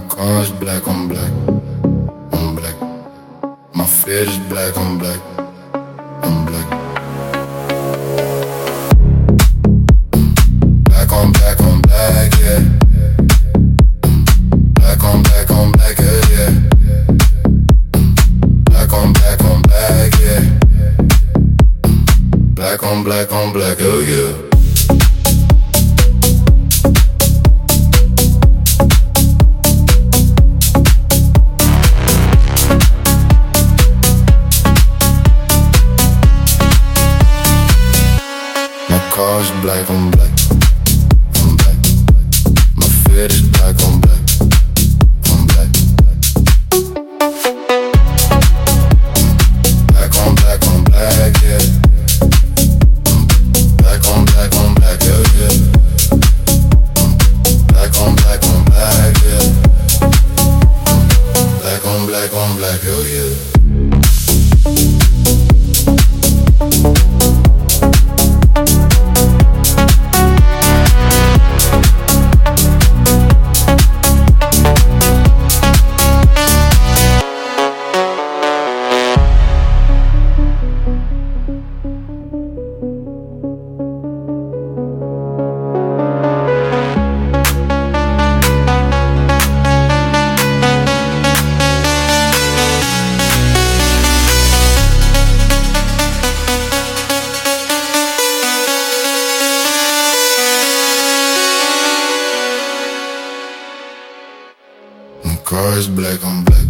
car's black on black, on black. My fate is black on black, on black. Black on black on black, yeah. Black on black on black, yeah. Black on black on black, yeah. Black on black on black, oh yeah. Car's black on black, on black. My fate is black on black, on black. Black on black on black, yeah. Black on black on black, yeah, yeah. Black on black on black, yeah. Black on black on black, oh yeah. Car's black on black.